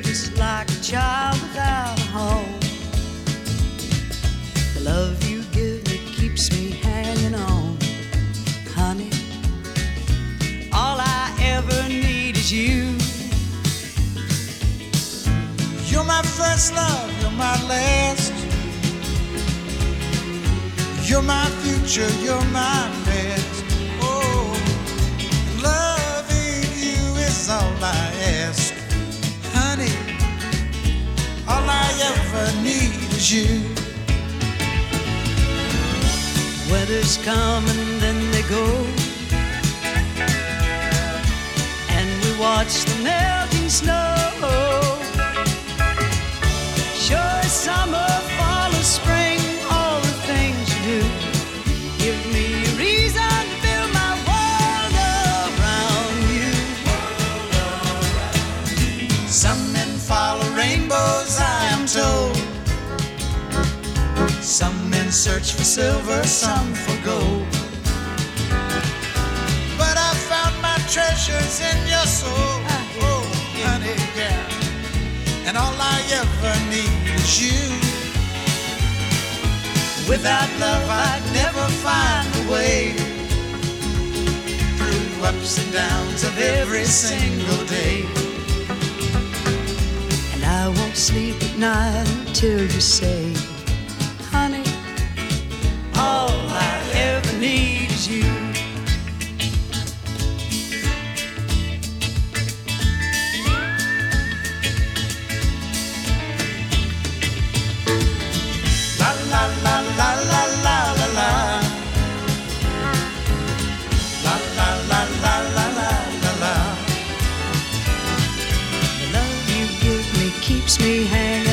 just like a child without a home. The love you give me keeps me hanging on. Honey, all I ever need is you. You're my first love, you're my last. You're my future, you're my best. Oh, loving you is all I ask. Honey, all I ever need is you. Weather's come and then they go, and we watch the melting snow. Sure, summer, fall, or spring, all the things you do give me a reason to build my world around you. Some men follow rainbows, I am told. Some men search for silver, some for gold. But I found my treasures in your soul. Oh, honey, yeah. And all I ever need is you. Without love, I'd never find a way through ups and downs of every single day. And I won't sleep at night until you say, honey, all I ever need is you. La la la la la la la la. La la la la la la la la. The love you give me keeps me hanging